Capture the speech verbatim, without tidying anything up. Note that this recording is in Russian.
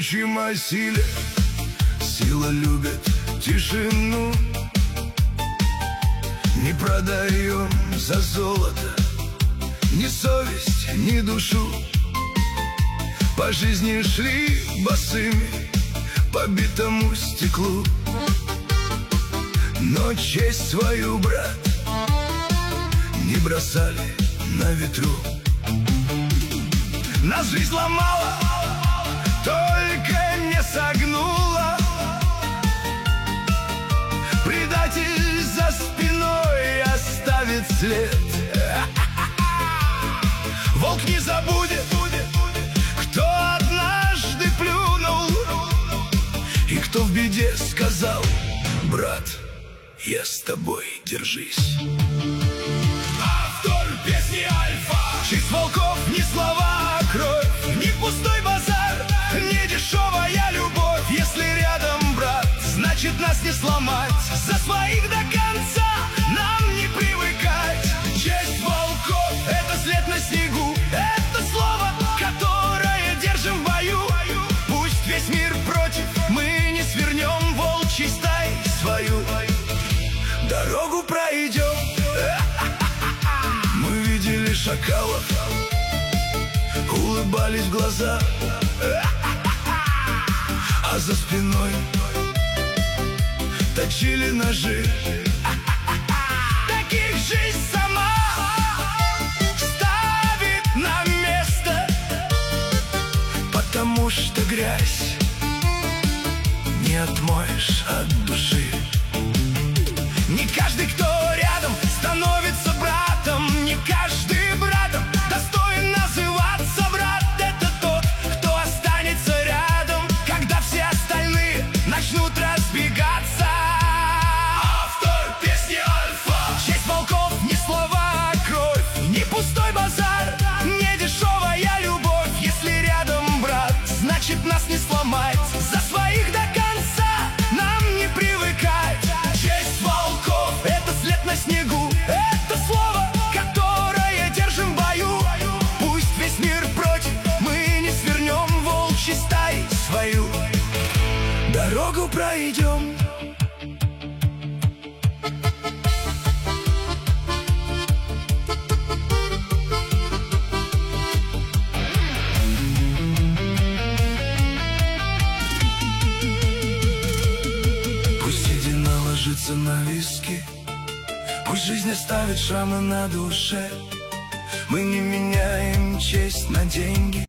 Учим о силе, сила любит тишину. Не продаем за золото ни совесть, ни душу. По жизни шли босыми по битому стеклу, но честь свою, брат, не бросали на ветру. Нас жизнь ломала, только не согнула. Предатель за спиной оставит след. Волк не забудет, кто однажды плюнул и кто в беде сказал: брат, я с тобой, держись. Автор песни Альфа. Честь волков не слова, а кровь, не пустой базар, не дешевая любовь. Если рядом брат, значит нас не сломать. За своих до конца нам не привыкать. Честь волков — это след на снегу, это слово, которое держим в бою. Пусть весь мир против, мы не свернем волчьей стаи свою. Дорогу пройдем. Мы видели шакалов, улыбались в глаза, а за спиной точили ножи. Таких жизнь сама ставит на место, потому что грязь не отмоешь от души. Не каждый, кто рядом, становится братом. Не каждый братом достоин называться брат. Это тот, кто останется рядом, когда все остальные начнут разбегаться. Автор песни Альфа. Честь волков не слова, а кровь, не пустой базар, не дешевая любовь. Если рядом брат, значит нас не сломать. За своих до конца нам не привыкать. Честь волков — это след на снегу, это слово, которое держим в бою. Пусть весь мир против, мы не свернем волчьей стаи свою. Дорогу пройдем. Ложится на виски, пусть жизнь оставит шрамы на душе. Мы не меняем честь на деньги.